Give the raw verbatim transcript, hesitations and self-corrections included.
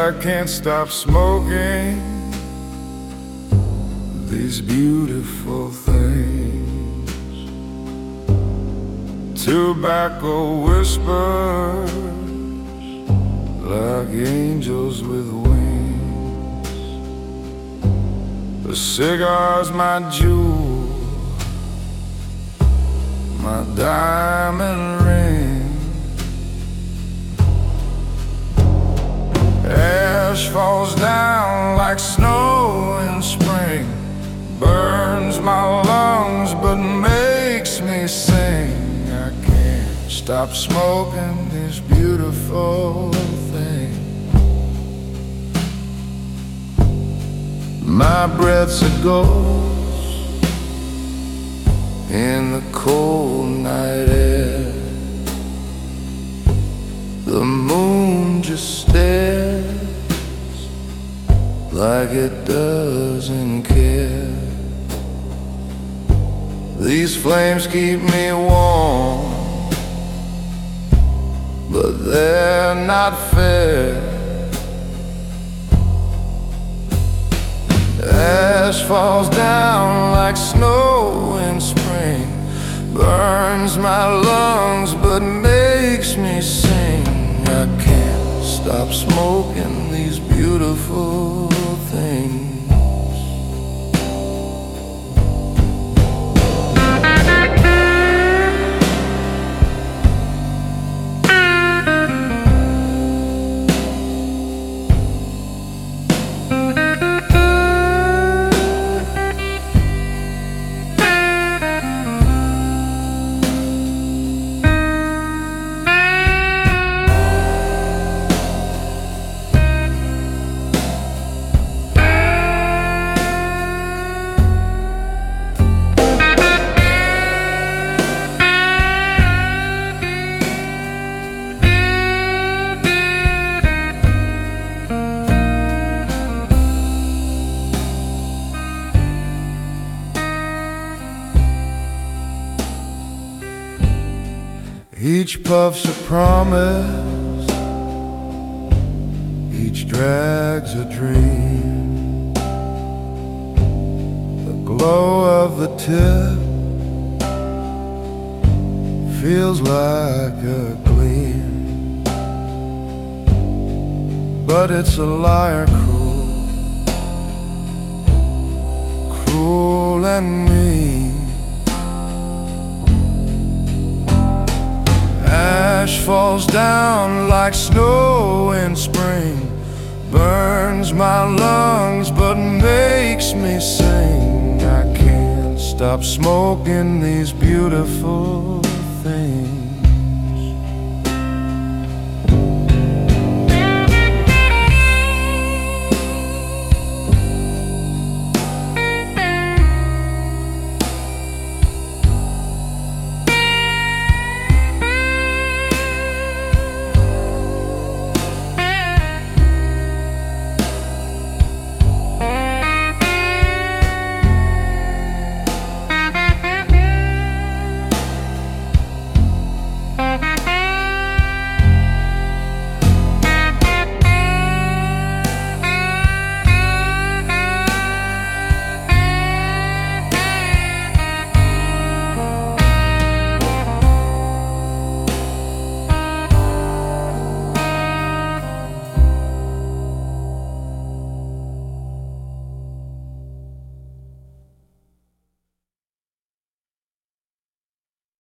I can't stop smoking these beautiful things. Tobacco whispers like angels with wings. The cigar's my jewel, my diamond ring. Ash falls down like snow in spring, burns my lungs but makes me sing. I can't stop smoking this beautiful thing. My breath's a ghost in the cold night air. The moon just stares like it doesn't care. These flames keep me warm, but they're not fair. Ash falls down like snow in spring, burns my lungs but makes me sing. I can't stop smoking these beautiful things. Each puff's a promise, each drag's a dream. The glow of the tip feels like a gleam, but it's a liar, cruel, cruel and mean. Ash falls down like snow in spring, burns my lungs but makes me sing. I can't stop smoking these beautiful things.